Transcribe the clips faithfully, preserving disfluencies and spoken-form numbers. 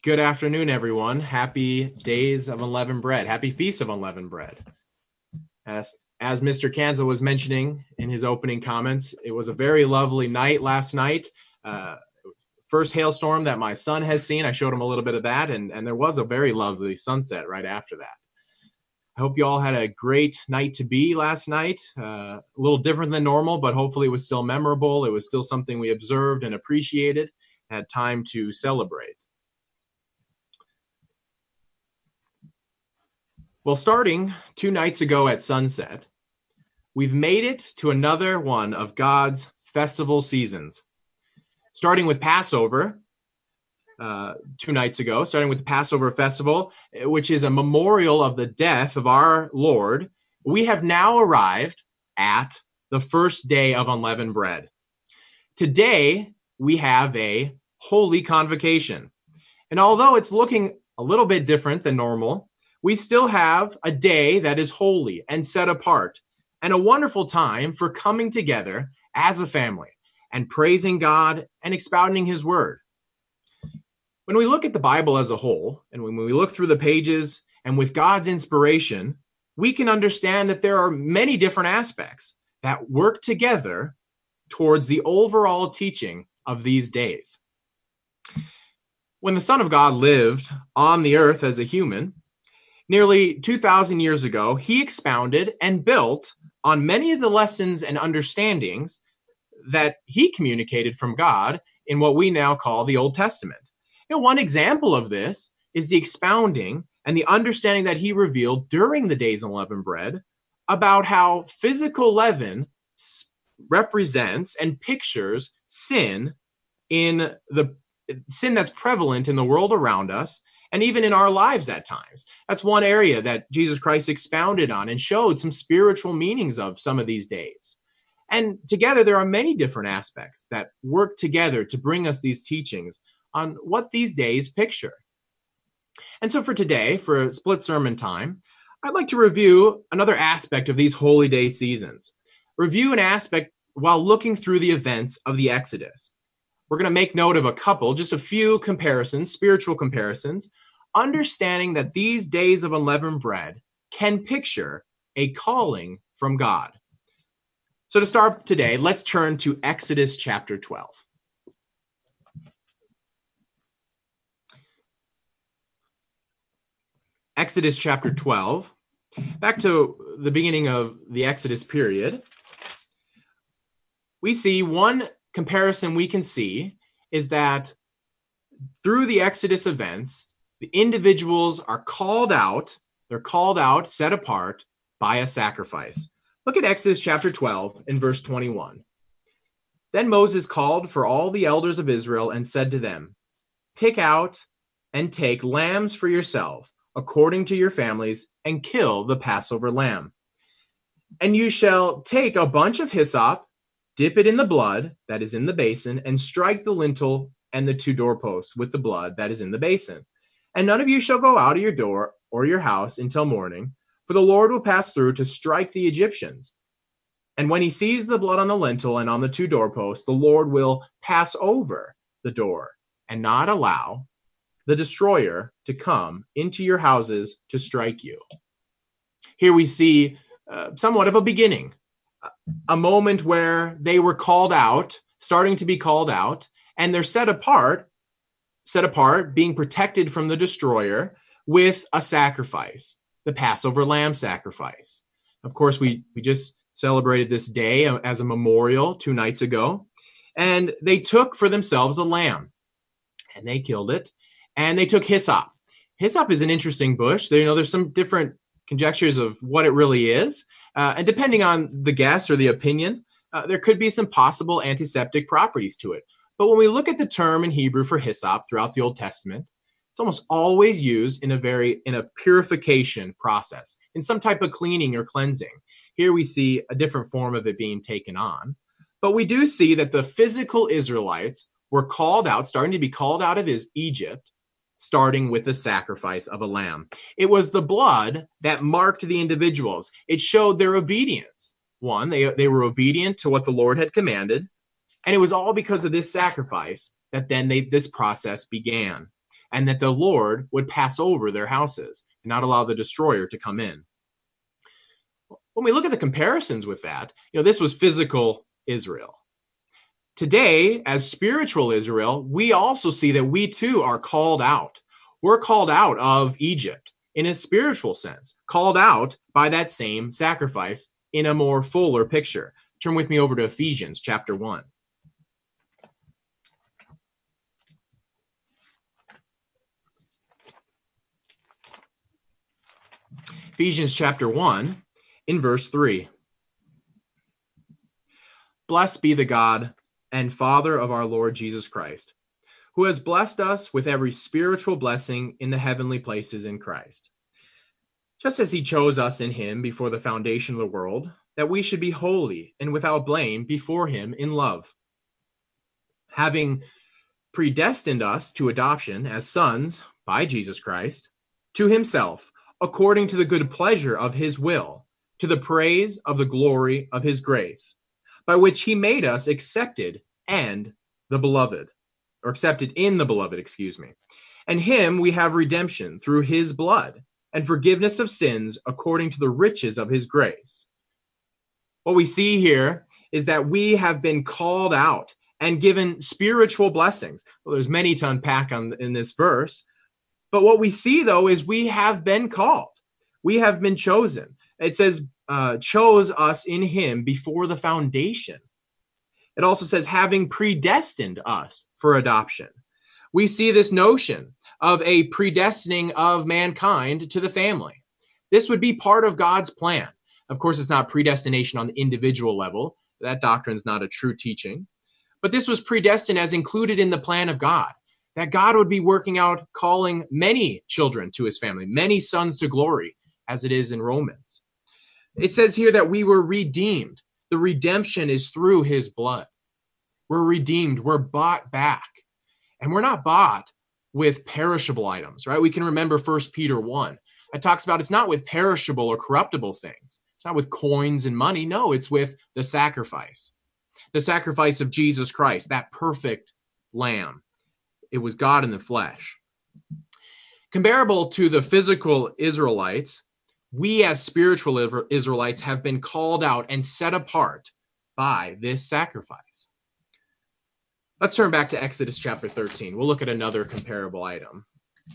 Good afternoon, everyone. Happy days of unleavened bread. Happy feast of unleavened bread. As, as Mister Kanza was mentioning in his opening comments, it was a very lovely night last night. Uh, first hailstorm that my son has seen. I showed him a little bit of that, and, and there was a very lovely sunset right after that. I hope you all had a great night to be last night. Uh, a little different than normal, but hopefully it was still memorable. It was still something we observed and appreciated, had time to celebrate. Well, starting two nights ago at sunset, we've made it to another one of God's festival seasons. Starting with Passover, uh, two nights ago, starting with the Passover festival, which is a memorial of the death of our Lord, we have now arrived at the first day of unleavened bread. Today, we have a holy convocation. And although it's looking a little bit different than normal, we still have a day that is holy and set apart, and a wonderful time for coming together as a family and praising God and expounding his word. When we look at the Bible as a whole, and when we look through the pages and with God's inspiration, we can understand that there are many different aspects that work together towards the overall teaching of these days. When the Son of God lived on the earth as a human, nearly two thousand years ago, he expounded and built on many of the lessons and understandings that he communicated from God in what we now call the Old Testament. You know, one example of this is the expounding and the understanding that he revealed during the days of unleavened bread about how physical leaven represents and pictures sin in the sin that's prevalent in the world around us, and even in our lives at times. That's one area that Jesus Christ expounded on and showed some spiritual meanings of some of these days. And together, there are many different aspects that work together to bring us these teachings on what these days picture. And so for today, for a split sermon time, I'd like to review another aspect of these holy day seasons. Review an aspect while looking through the events of the Exodus. We're going to make note of a couple, just a few comparisons, spiritual comparisons, understanding that these days of unleavened bread can picture a calling from God. So to start today, let's turn to Exodus chapter twelve. Exodus chapter twelve, back to the beginning of the Exodus period, we see one comparison we can see is that through the Exodus events, the individuals are called out, they're called out, set apart by a sacrifice. Look at Exodus chapter twelve and verse twenty-one. Then Moses called for all the elders of Israel and said to them, "Pick out and take lambs for yourself, according to your families, and kill the Passover lamb. And you shall take a bunch of hyssop, dip it in the blood that is in the basin, and strike the lintel and the two doorposts with the blood that is in the basin. And none of you shall go out of your door or your house until morning, for the Lord will pass through to strike the Egyptians. And when he sees the blood on the lintel and on the two doorposts, the Lord will pass over the door and not allow the destroyer to come into your houses to strike you." Here we see uh, somewhat of a beginning, a moment where they were called out, starting to be called out, and they're set apart, set apart, being protected from the destroyer with a sacrifice, the Passover lamb sacrifice. Of course, we, we just celebrated this day as a memorial two nights ago, and they took for themselves a lamb, and they killed it, and they took hyssop. Hyssop is an interesting bush. There, you know, there's some different conjectures of what it really is, uh, and depending on the guess or the opinion, uh, there could be some possible antiseptic properties to it. But when we look at the term in Hebrew for hyssop throughout the Old Testament, it's almost always used in a very in a purification process, in some type of cleaning or cleansing. Here we see a different form of it being taken on. But we do see that the physical Israelites were called out, starting to be called out of his Egypt, starting with the sacrifice of a lamb. It was the blood that marked the individuals. It showed their obedience. One, they, they were obedient to what the Lord had commanded, and it was all because of this sacrifice that then they, this process began. and that the Lord would pass over their houses and not allow the destroyer to come in. When we look at the comparisons with that, you know, this was physical Israel. Today, as spiritual Israel, we also see that we too are called out. We're called out of Egypt in a spiritual sense, called out by that same sacrifice in a more fuller picture. Turn with me over to Ephesians chapter one. Ephesians chapter one, in verse three. Blessed be the God and Father of our Lord Jesus Christ, who has blessed us with every spiritual blessing in the heavenly places in Christ, just as he chose us in him before the foundation of the world, that we should be holy and without blame before him in love, having predestined us to adoption as sons by Jesus Christ, to himself, according to the good pleasure of his will, to the praise of the glory of his grace, by which he made us accepted and the beloved, or accepted in the beloved, excuse me. And him we have redemption through his blood, and forgiveness of sins according to the riches of his grace. What we see here is that we have been called out and given spiritual blessings. Well, there's many to unpack on, in this verse, but what we see, though, is we have been called. We have been chosen. It says, uh, chose us in him before the foundation. It also says, having predestined us for adoption. We see this notion of a predestining of mankind to the family. This would be part of God's plan. Of course, it's not predestination on the individual level. That doctrine is not a true teaching. But this was predestined as included in the plan of God, that God would be working out, calling many children to his family, many sons to glory, as it is in Romans. It says here that we were redeemed. The redemption is through his blood. We're redeemed. We're bought back. And we're not bought with perishable items, right? We can remember First Peter one. It talks about it's not with perishable or corruptible things. It's not with coins and money. No, it's with the sacrifice. The sacrifice of Jesus Christ, that perfect lamb. It was God in the flesh. Comparable to the physical Israelites, we as spiritual Israelites have been called out and set apart by this sacrifice. Let's turn back to Exodus chapter thirteen. We'll look at another comparable item.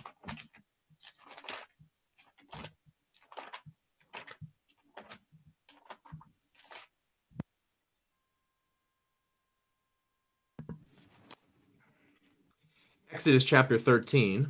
Exodus chapter thirteen.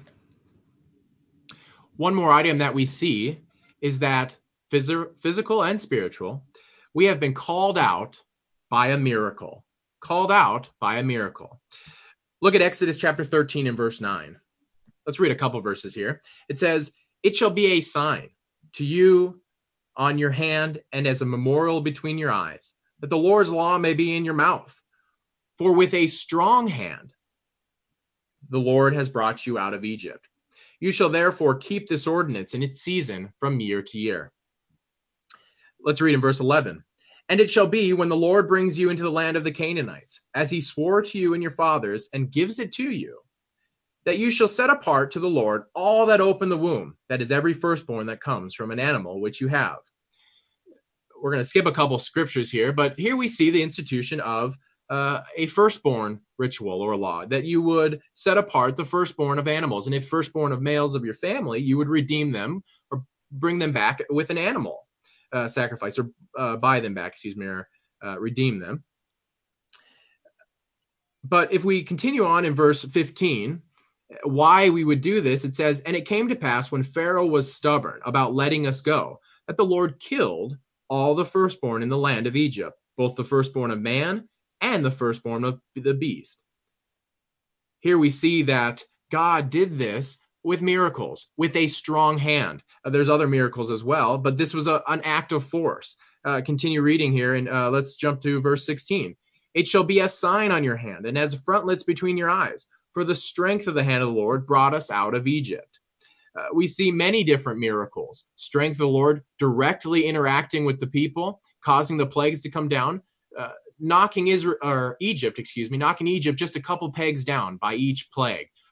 One more item that we see is that phys- physical and spiritual, we have been called out by a miracle. Called out by a miracle. Look at Exodus chapter thirteen and verse nine. Let's read a couple verses here. It says, "It shall be a sign to you on your hand and as a memorial between your eyes, that the Lord's law may be in your mouth. For with a strong hand the Lord has brought you out of Egypt. You shall therefore keep this ordinance in its season from year to year." Let's read in verse eleven. "And it shall be when the Lord brings you into the land of the Canaanites, as he swore to you and your fathers, and gives it to you, that you shall set apart to the Lord all that open the womb, that is every firstborn that comes from an animal which you have." We're going to skip a couple scriptures here, but here we see the institution of uh, a firstborn ritual or law, that you would set apart the firstborn of animals. And if firstborn of males of your family, you would redeem them or bring them back with an animal. Uh, sacrifice or uh, buy them back, excuse me, or uh, redeem them. But if we continue on in verse fifteen, why we would do this, it says, "And it came to pass when Pharaoh was stubborn about letting us go, that the Lord killed all the firstborn in the land of Egypt, both the firstborn of man and the firstborn of the beast." Here we see that God did this with miracles, with a strong hand. Uh, there's other miracles as well, but this was a, an act of force. Uh, continue reading here, and uh, let's jump to verse sixteen. "It shall be a sign on your hand, and as frontlets between your eyes, for the strength of the hand of the Lord brought us out of Egypt." Uh, we see many different miracles. Strength of the Lord directly interacting with the people, causing the plagues to come down, uh, knocking Israel or Egypt, excuse me, knocking Egypt just a couple pegs down by each plague.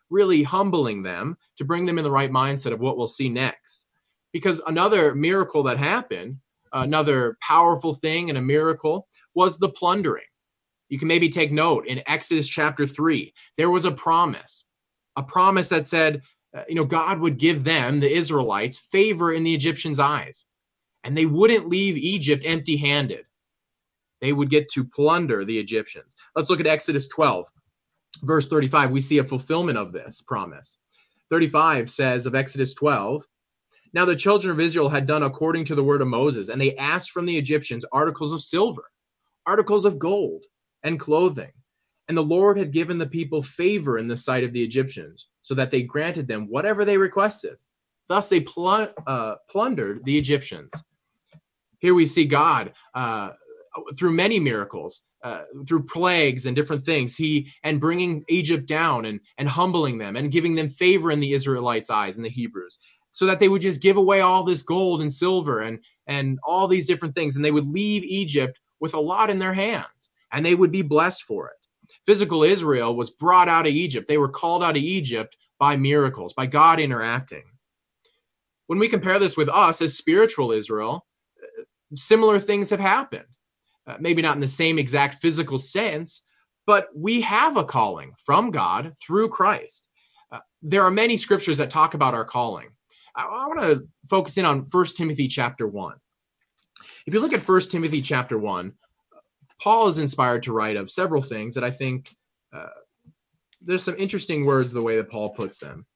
really humbling them to bring them in the right mindset of what we'll see next. Because another miracle that happened, another powerful thing and a miracle, was the plundering. You can maybe take note in Exodus chapter three, there was a promise, a promise that said, uh, you know, God would give them, the Israelites, favor in the Egyptians' eyes, and they wouldn't leave Egypt empty-handed. They would get to plunder the Egyptians. Let's look at Exodus twelve, verse thirty-five. We see a fulfillment of this promise. thirty-five says of Exodus twelve, "Now the children of Israel had done according to the word of Moses, and they asked from the Egyptians articles of silver, articles of gold, and clothing. And the Lord had given the people favor in the sight of the Egyptians, so that they granted them whatever they requested. Thus they pl- uh, plundered the Egyptians." Here we see God, uh, through many miracles, uh, through plagues and different things, he and bringing Egypt down and, and humbling them and giving them favor in the Israelites' eyes and the Hebrews, so that they would just give away all this gold and silver and, and all these different things, and they would leave Egypt with a lot in their hands, and they would be blessed for it. Physical Israel was brought out of Egypt. They were called out of Egypt by miracles, by God interacting. When we compare this with us as spiritual Israel, similar things have happened. Uh, maybe not in the same exact physical sense, but we have a calling from God through Christ. Uh, there are many scriptures that talk about our calling. I, I want to focus in on First Timothy chapter one. If you look at First Timothy chapter one, Paul is inspired to write of several things that I think uh, there's some interesting words the way that Paul puts them.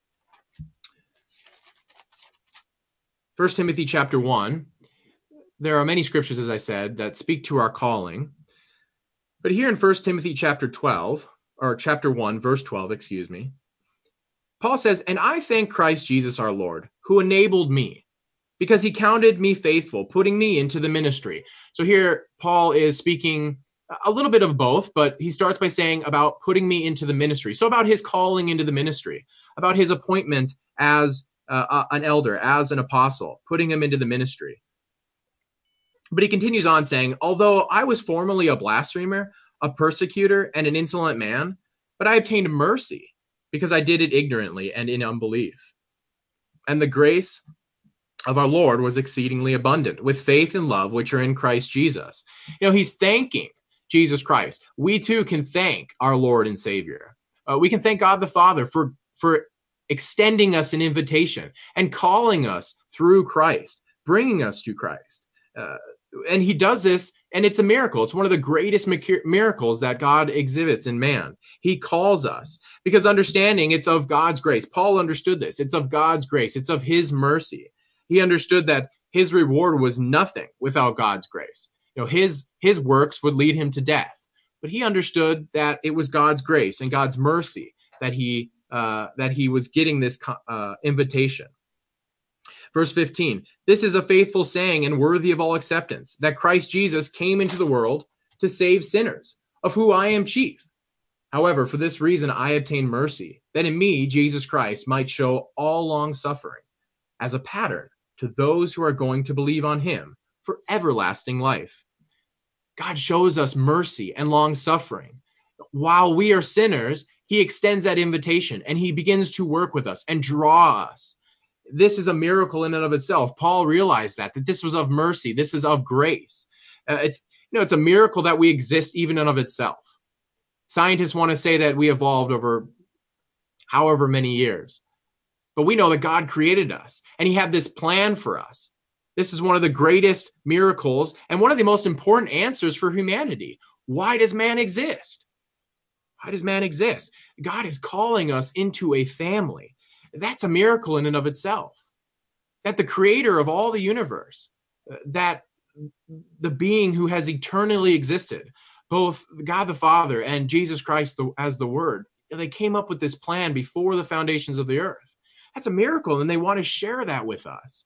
First Timothy chapter one, there are many scriptures, as I said, that speak to our calling. But here in First Timothy chapter twelve, or chapter one, verse twelve, excuse me, Paul says, "And I thank Christ Jesus our Lord, who enabled me, because he counted me faithful, putting me into the ministry." So here Paul is speaking a little bit of both, but he starts by saying about putting me into the ministry. So about his calling into the ministry, about his appointment as uh, an elder, as an apostle, putting him into the ministry. But he continues on saying, "Although I was formerly a blasphemer, a persecutor, and an insolent man, but I obtained mercy because I did it ignorantly and in unbelief. And the grace of our Lord was exceedingly abundant, with faith and love which are in Christ Jesus." You know, he's thanking Jesus Christ. We too can thank our Lord and Savior. Uh, we can thank God the Father for, for extending us an invitation and calling us through Christ, bringing us to Christ. Uh, and he does this, and it's a miracle. It's one of the greatest miracles that God exhibits in man. He calls us because understanding it's of God's grace. Paul understood this. It's of God's grace. It's of his mercy. He understood that his reward was nothing without God's grace. You know, his, his works would lead him to death, but he understood that it was God's grace and God's mercy that he, uh, that he was getting this uh, invitation. Verse fifteen, "This is a faithful saying and worthy of all acceptance, that Christ Jesus came into the world to save sinners, of whom I am chief. However, for this reason I obtained mercy, that in me Jesus Christ might show all long suffering as a pattern to those who are going to believe on him for everlasting life." God shows us mercy and long suffering. While we are sinners, he extends that invitation and he begins to work with us and draw us. This is a miracle in and of itself. Paul realized that, that this was of mercy. This is of grace. Uh, it's, you know, it's a miracle that we exist even in and of itself. Scientists want to say that we evolved over however many years, but we know that God created us and he had this plan for us. This is one of the greatest miracles and one of the most important answers for humanity. Why does man exist? Why does man exist? God is calling us into a family. That's a miracle in and of itself. That the creator of all the universe, that the being who has eternally existed, both God the Father and Jesus Christ as the Word, they came up with this plan before the foundations of the earth. That's a miracle, and they want to share that with us.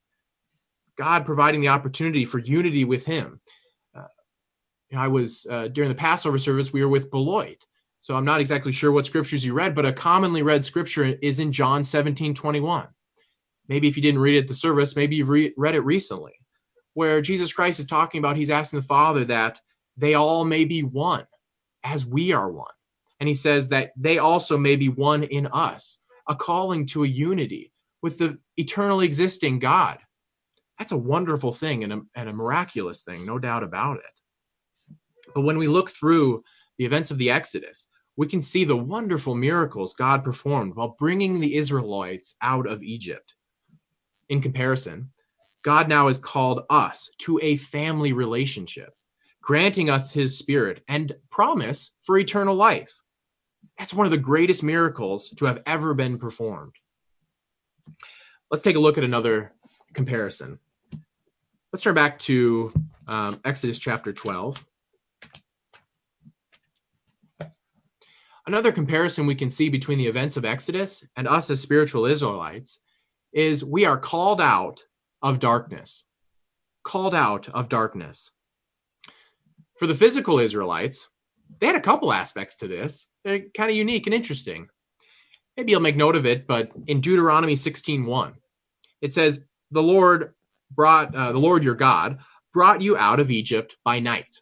God providing the opportunity for unity with him. Uh, you know, I was, uh, during the Passover service, we were with Beloit. So I'm not exactly sure what scriptures you read, but a commonly read scripture is in John seventeen twenty-one. Maybe if you didn't read it at the service, maybe you've re- read it recently, where Jesus Christ is talking about, he's asking the Father that they all may be one as we are one. And he says that they also may be one in us, a calling to a unity with the eternally existing God. That's a wonderful thing and a, and a miraculous thing, no doubt about it. But when we look through the events of the Exodus, we can see the wonderful miracles God performed while bringing the Israelites out of Egypt. In comparison, God now has called us to a family relationship, granting us his spirit and promise for eternal life. That's one of the greatest miracles to have ever been performed. Let's take a look at another comparison. Let's turn back to um, Exodus chapter twelve. Another comparison we can see between the events of Exodus and us as spiritual Israelites is we are called out of darkness. Called out of darkness. For the physical Israelites, they had a couple aspects to this. They're kind of unique and interesting. Maybe you'll make note of it, but in Deuteronomy sixteen one, it says, the Lord brought, uh, the Lord your God brought you out of Egypt by night.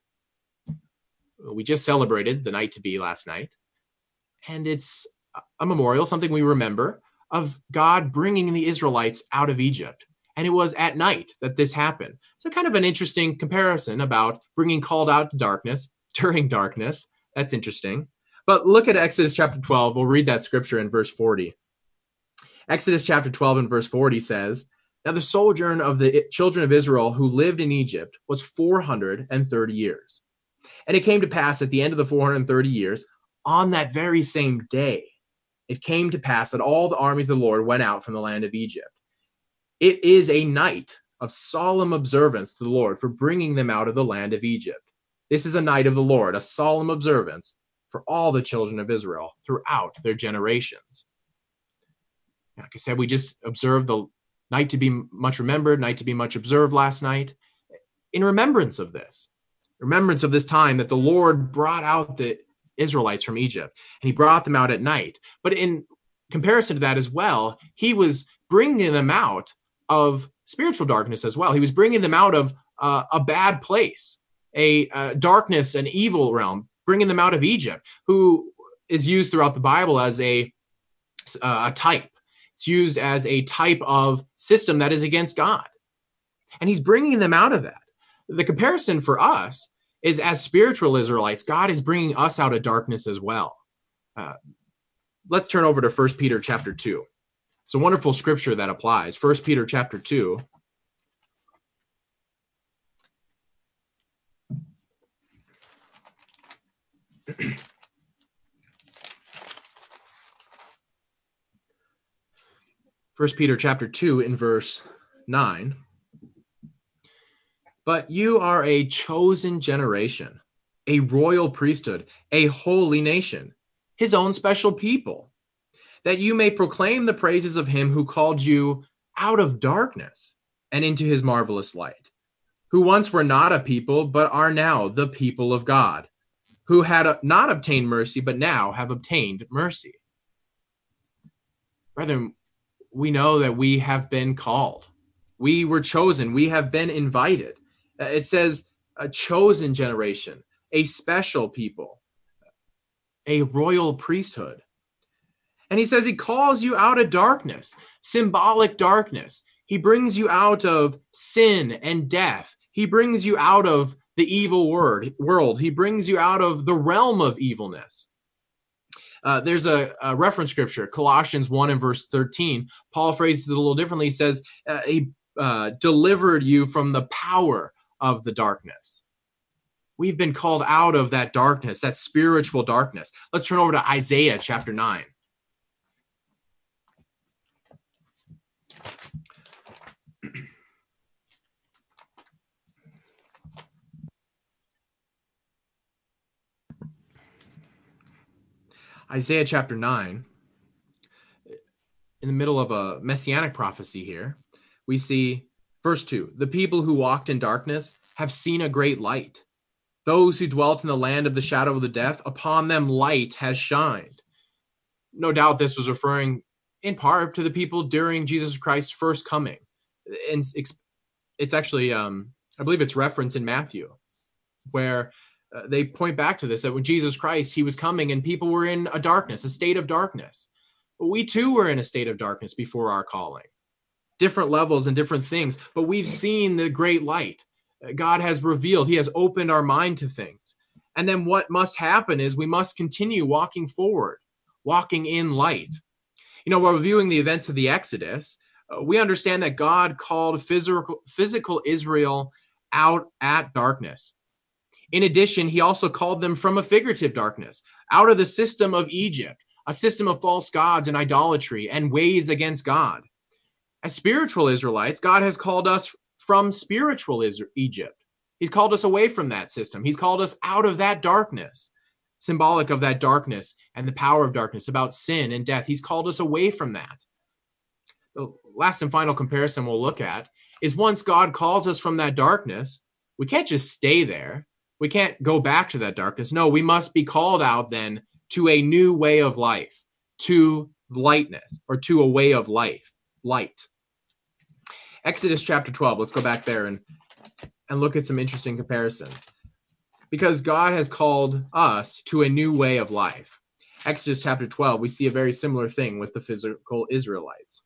We just celebrated the night to be last night. And it's a memorial, something we remember, of God bringing the Israelites out of Egypt. And it was at night that this happened. So kind of an interesting comparison about bringing called out to darkness during darkness. That's interesting. But look at Exodus chapter twelve. We'll read that scripture in verse forty. Exodus chapter twelve and verse forty says, now the sojourn of the children of Israel who lived in Egypt was four hundred thirty years. And it came to pass at the end of the four hundred thirty years, on that very same day, it came to pass that all the armies of the Lord went out from the land of Egypt. It is a night of solemn observance to the Lord for bringing them out of the land of Egypt. This is a night of the Lord, a solemn observance for all the children of Israel throughout their generations. Like I said, we just observed the night to be much remembered, night to be much observed last night. In remembrance of this, remembrance of this time that the Lord brought out the Israelites from Egypt, and he brought them out at night. But in comparison to that as well, he was bringing them out of spiritual darkness as well. He was bringing them out of uh, a bad place, a uh, darkness, an evil realm, bringing them out of Egypt, who is used throughout the Bible as a, uh, a type. It's used as a type of system that is against God. And he's bringing them out of that. The comparison for us is as spiritual Israelites, God is bringing us out of darkness as well. Uh, let's turn over to First Peter chapter two. It's a wonderful scripture that applies. First Peter chapter two. First Peter chapter two in verse nine. But you are a chosen generation, a royal priesthood, a holy nation, his own special people, that you may proclaim the praises of him who called you out of darkness and into his marvelous light, who once were not a people, but are now the people of God, who had not obtained mercy, but now have obtained mercy. Brethren, we know that we have been called. We were chosen. We have been invited. It says a chosen generation, a special people, a royal priesthood. And he says he calls you out of darkness, symbolic darkness. He brings you out of sin and death. He brings you out of the evil word, world. He brings you out of the realm of evilness. Uh, there's a, a reference scripture, Colossians one and verse thirteen. Paul phrases it a little differently. He says, uh, he uh, delivered you from the power of the darkness. We've been called out of that darkness, that spiritual darkness. Let's turn over to Isaiah chapter nine. Isaiah chapter nine, in the middle of a messianic prophecy here, we see verse two, the people who walked in darkness have seen a great light. Those who dwelt in the land of the shadow of the death, upon them light has shined. No doubt this was referring in part to the people during Jesus Christ's first coming. And it's, it's actually, um, I believe it's referenced in Matthew, where uh, they point back to this, that when Jesus Christ, he was coming and people were in a darkness, a state of darkness. We too were in a state of darkness before our calling, different levels and different things, but we've seen the great light. God has revealed, he has opened our mind to things. And then what must happen is we must continue walking forward, walking in light. You know, while reviewing the events of the Exodus, uh, we understand that God called physical, physical Israel out at darkness. In addition, he also called them from a figurative darkness, out of the system of Egypt, a system of false gods and idolatry and ways against God. As spiritual Israelites, God has called us from spiritual Egypt. He's called us away from that system. He's called us out of that darkness, symbolic of that darkness and the power of darkness, about sin and death. He's called us away from that. The last and final comparison we'll look at is once God calls us from that darkness, we can't just stay there. We can't go back to that darkness. No, we must be called out then to a new way of life, to lightness, or to a way of life, light. Exodus chapter twelve, let's go back there and, and look at some interesting comparisons. Because God has called us to a new way of life. Exodus chapter twelve, we see a very similar thing with the physical Israelites.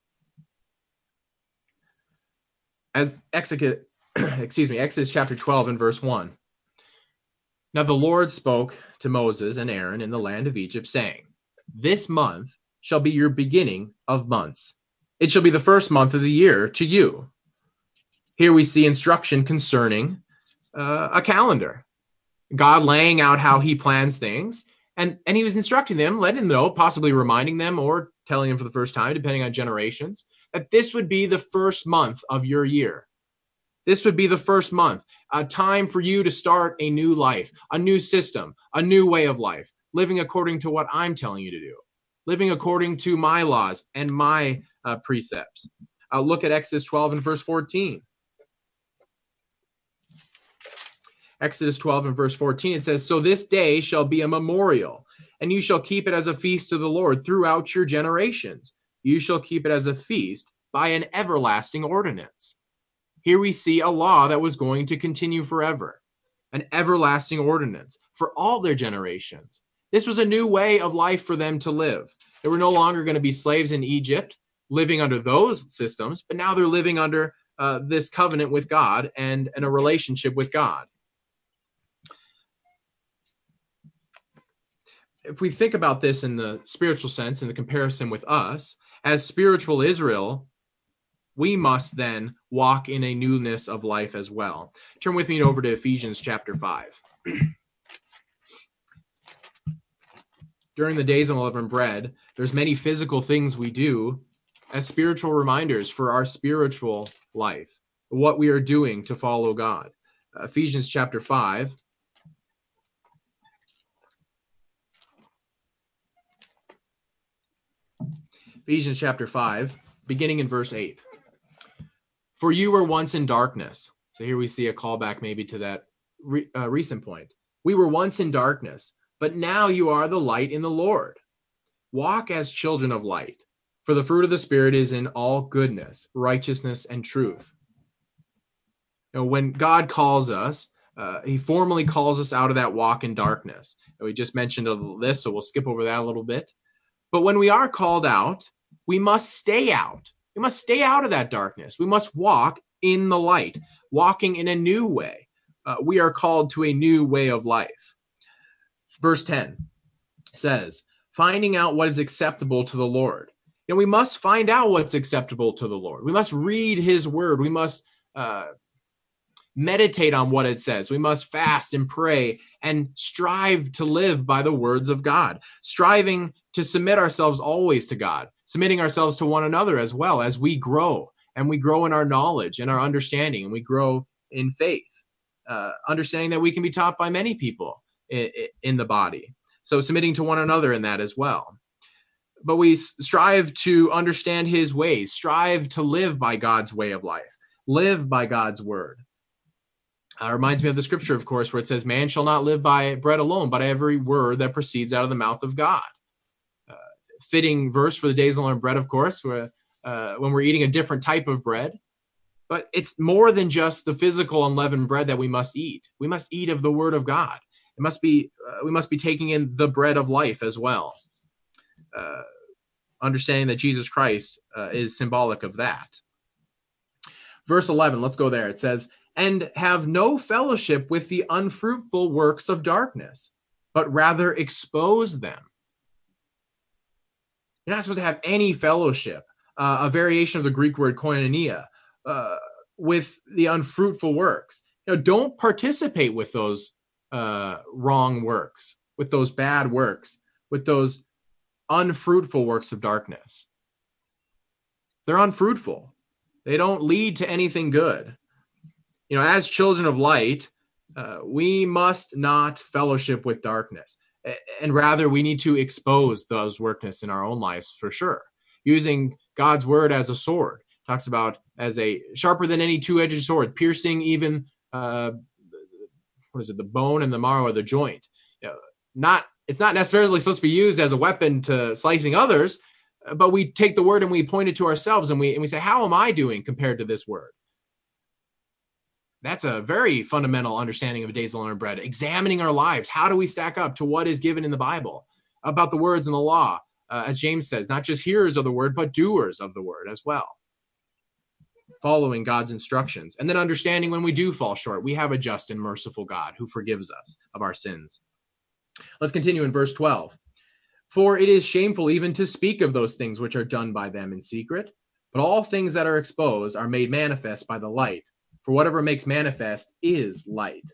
As Exodus, excuse me, Exodus chapter twelve and verse one. Now the Lord spoke to Moses and Aaron in the land of Egypt, saying, "This month shall be your beginning of months. It shall be the first month of the year to you." Here we see instruction concerning uh, a calendar. God laying out how he plans things, and, and he was instructing them, letting them know, possibly reminding them or telling them for the first time, depending on generations, that this would be the first month of your year. This would be the first month, a time for you to start a new life, a new system, a new way of life, living according to what I'm telling you to do, living according to my laws and my uh, precepts. Uh, look at Exodus twelve and verse fourteen. Exodus twelve and verse fourteen, it says, "So this day shall be a memorial, and you shall keep it as a feast to the Lord throughout your generations. You shall keep it as a feast by an everlasting ordinance." Here we see a law that was going to continue forever, an everlasting ordinance for all their generations. This was a new way of life for them to live. They were no longer going to be slaves in Egypt, living under those systems, but now they're living under uh, this covenant with God and, and a relationship with God. If we think about this in the spiritual sense, in the comparison with us, as spiritual Israel, we must then walk in a newness of life as well. Turn with me over to Ephesians chapter five. During the days of unleavened bread, there's many physical things we do as spiritual reminders for our spiritual life, what we are doing to follow God. Ephesians chapter five. Ephesians chapter five, beginning in verse eight. "For you were once in darkness." So here we see a callback maybe to that re, uh, recent point. "We were once in darkness, but now you are the light in the Lord. Walk as children of light, for the fruit of the Spirit is in all goodness, righteousness, and truth." You know, when God calls us, uh, he formally calls us out of that walk in darkness. And we just mentioned this, so we'll skip over that a little bit. But when we are called out, we must stay out. We must stay out of that darkness. We must walk in the light, walking in a new way. Uh, we are called to a new way of life. Verse ten says, "Finding out what is acceptable to the Lord." You know, we must find out what's acceptable to the Lord. We must read his word. We must uh, meditate on what it says. We must fast and pray and strive to live by the words of God, striving to submit ourselves always to God, submitting ourselves to one another as well as we grow, and we grow in our knowledge and our understanding, and we grow in faith, uh, understanding that we can be taught by many people in, in the body. So submitting to one another in that as well. But we strive to understand his ways, strive to live by God's way of life, live by God's word. Uh, reminds me of the scripture, of course, where it says, "Man shall not live by bread alone, but every word that proceeds out of the mouth of God." Uh, fitting verse for the days of unleavened bread, of course, where, uh, when we're eating a different type of bread. But it's more than just the physical unleavened bread that we must eat. We must eat of the word of God. It must be uh, we must be taking in the bread of life as well. Uh, understanding that Jesus Christ uh, is symbolic of that. Verse eleven, let's go there. It says, and have no fellowship with the unfruitful works of darkness, but rather expose them. You're not supposed to have any fellowship, uh, a variation of the Greek word koinonia, uh, with the unfruitful works. You know, don't participate with those uh, wrong works, with those bad works, with those unfruitful works of darkness. They're unfruitful. They don't lead to anything good. You know, as children of light, uh, we must not fellowship with darkness. And rather, we need to expose those workness in our own lives for sure. Using God's word as a sword. Talks about as a sharper than any two-edged sword, piercing even, uh, what is it, the bone and the marrow of the joint. You know, not, it's not necessarily supposed to be used as a weapon to slicing others, but we take the word and we point it to ourselves and we, and we say, how am I doing compared to this word? That's a very fundamental understanding of a Days of Unleavened Bread. Examining our lives. How do we stack up to what is given in the Bible about the words and the law? Uh, as James says, not just hearers of the word, but doers of the word as well. Following God's instructions. And then understanding when we do fall short, we have a just and merciful God who forgives us of our sins. Let's continue in verse twelve. For it is shameful even to speak of those things which are done by them in secret, but all things that are exposed are made manifest by the light. For whatever makes manifest is light.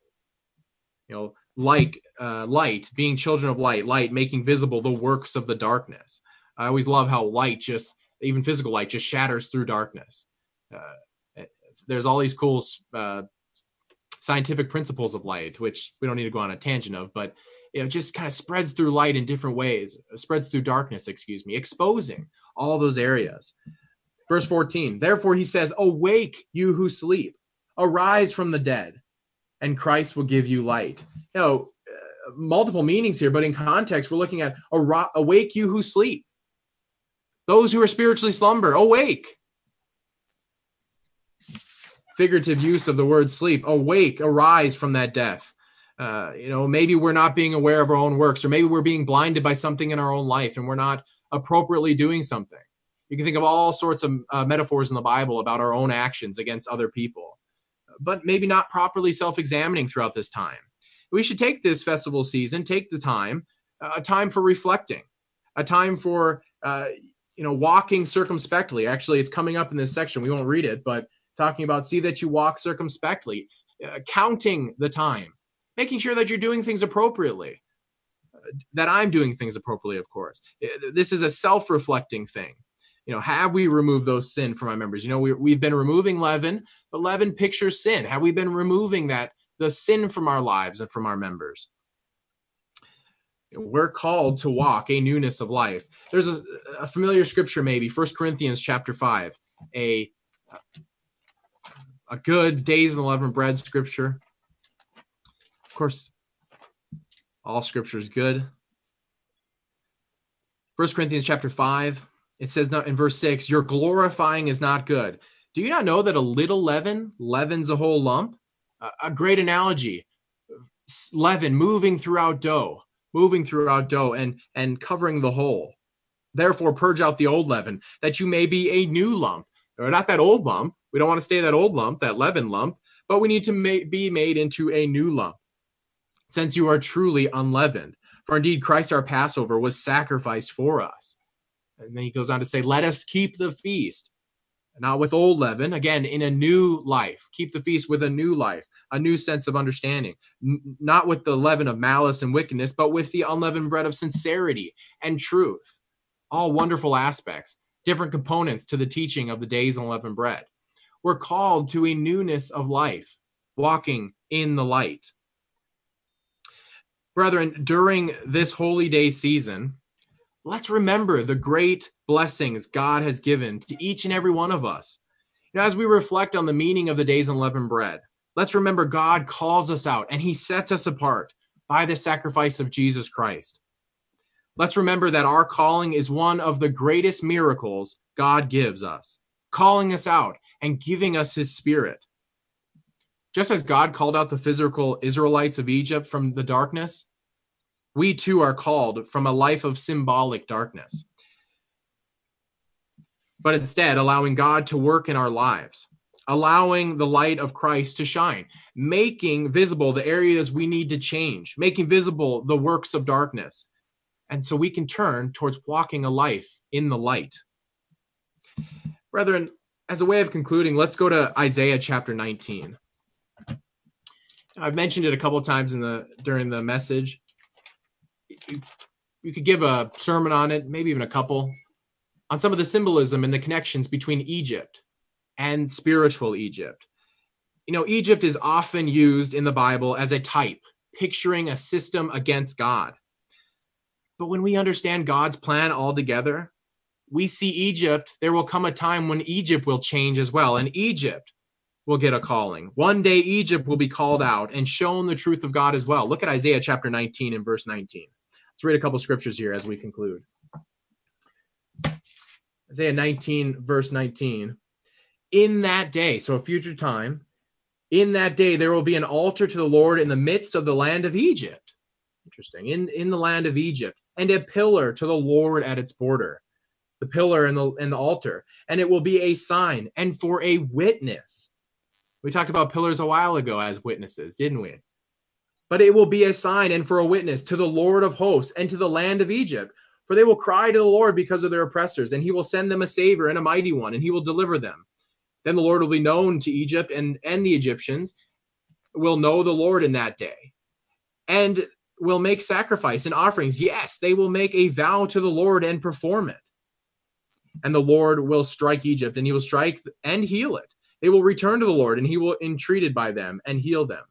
You know, like uh, light, being children of light, light making visible the works of the darkness. I always love how light just, even physical light, just shatters through darkness. Uh, there's all these cool uh, scientific principles of light, which we don't need to go on a tangent of, but it just kind of spreads through light in different ways, spreads through darkness, excuse me, exposing all those areas. Verse fourteen, therefore he says, awake, you who sleep, arise from the dead, and Christ will give you light. You know, uh, multiple meanings here, but in context, we're looking at awake, you who sleep. Those who are spiritually slumber, awake. Figurative use of the word sleep, awake, arise from that death. Uh, you know, maybe we're not being aware of our own works, or maybe we're being blinded by something in our own life, and we're not appropriately doing something. You can think of all sorts of uh, metaphors in the Bible about our own actions against other people, but maybe not properly self-examining throughout this time. We should take this festival season, take the time, uh, a time for reflecting, a time for, uh, you know, walking circumspectly. Actually, it's coming up in this section. We won't read it, but talking about see that you walk circumspectly, uh, counting the time, making sure that you're doing things appropriately, uh, that I'm doing things appropriately, of course. This is a self-reflecting thing. You know, have we removed those sin from our members? You know, we, we've been removing leaven, but leaven pictures sin. Have we been removing that, the sin from our lives and from our members? We're called to walk a newness of life. There's a, a familiar scripture, maybe, First Corinthians chapter five, a, a good Days of Unleavened Bread scripture. Of course, all scripture is good. First Corinthians chapter five. It says in verse six, your glorifying is not good. Do you not know that a little leaven leavens a whole lump? A great analogy. Leaven moving throughout dough, moving throughout dough and, and covering the whole. Therefore, purge out the old leaven, that you may be a new lump. Or not that old lump. We don't want to stay that old lump, that leaven lump, but we need to ma- be made into a new lump, since you are truly unleavened. For indeed, Christ our Passover was sacrificed for us. And then he goes on to say, let us keep the feast, not with old leaven, again, in a new life. Keep the feast with a new life, a new sense of understanding, N- not with the leaven of malice and wickedness, but with the unleavened bread of sincerity and truth. All wonderful aspects, different components to the teaching of the Days of Unleavened Bread. We're called to a newness of life, walking in the light. Brethren, during this holy day season, let's remember the great blessings God has given to each and every one of us. You know, as we reflect on the meaning of the Days of Unleavened Bread, let's remember God calls us out and he sets us apart by the sacrifice of Jesus Christ. Let's remember that our calling is one of the greatest miracles God gives us, calling us out and giving us his Spirit. Just as God called out the physical Israelites of Egypt from the darkness, we too are called from a life of symbolic darkness. but instead allowing God to work in our lives, allowing the light of Christ to shine, making visible the areas we need to change, making visible the works of darkness. And so we can turn towards walking a life in the light. Brethren, as a way of concluding, let's go to Isaiah chapter nineteen. I've mentioned it a couple times in the during the message. You could give a sermon on it, maybe even a couple, on some of the symbolism and the connections between Egypt and spiritual Egypt. You know, Egypt is often used in the Bible as a type, picturing a system against God. But when we understand God's plan altogether, we see Egypt, there will come a time when Egypt will change as well, and Egypt will get a calling. One day Egypt will be called out and shown the truth of God as well. Look at Isaiah chapter nineteen and verse nineteen. Let's read a couple scriptures here as we conclude. Isaiah nineteen, verse nineteen. In that day, so a future time, in that day there will be an altar to the Lord in the midst of the land of Egypt. Interesting. In, in the land of Egypt, and a pillar to the Lord at its border. The pillar and the, and the altar. And it will be a sign and for a witness. We talked about pillars a while ago as witnesses, didn't we? But it will be a sign and for a witness to the Lord of hosts and to the land of Egypt. For they will cry to the Lord because of their oppressors, and he will send them a savior and a mighty one, and he will deliver them. Then the Lord will be known to Egypt, and, and the Egyptians will know the Lord in that day, and will make sacrifice and offerings. Yes, they will make a vow to the Lord and perform it. And the Lord will strike Egypt, and he will strike and heal it. They will return to the Lord, and he will entreated by them and heal them.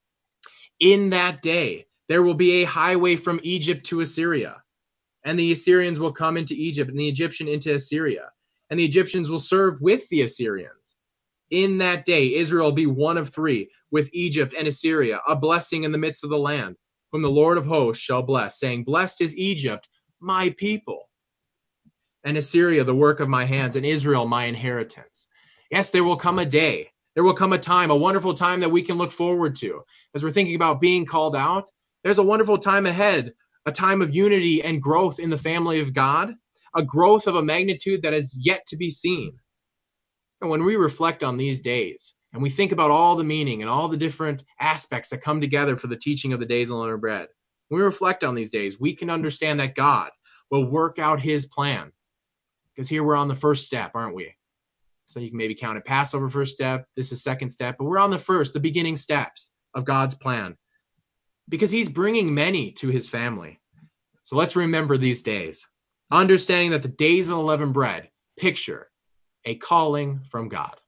In that day, there will be a highway from Egypt to Assyria, and the Assyrians will come into Egypt, and the Egyptian into Assyria, and the Egyptians will serve with the Assyrians. In that day, Israel will be one of three, with Egypt and Assyria, a blessing in the midst of the land, whom the Lord of hosts shall bless, saying, blessed is Egypt, my people, and Assyria, the work of my hands, and Israel, my inheritance. Yes, there will come a day, there will come a time, a wonderful time that we can look forward to. As we're thinking about being called out, there's a wonderful time ahead, a time of unity and growth in the family of God, a growth of a magnitude that is yet to be seen. And when we reflect on these days, and we think about all the meaning and all the different aspects that come together for the teaching of the days of unleavened bread, when we reflect on these days, we can understand that God will work out his plan. Because here we're on the first step, aren't we? So you can maybe count it Passover first step, this is second step, but we're on the first, the beginning steps of God's plan. Because he's bringing many to his family. So let's remember these days, understanding that the days of unleavened bread picture a calling from God.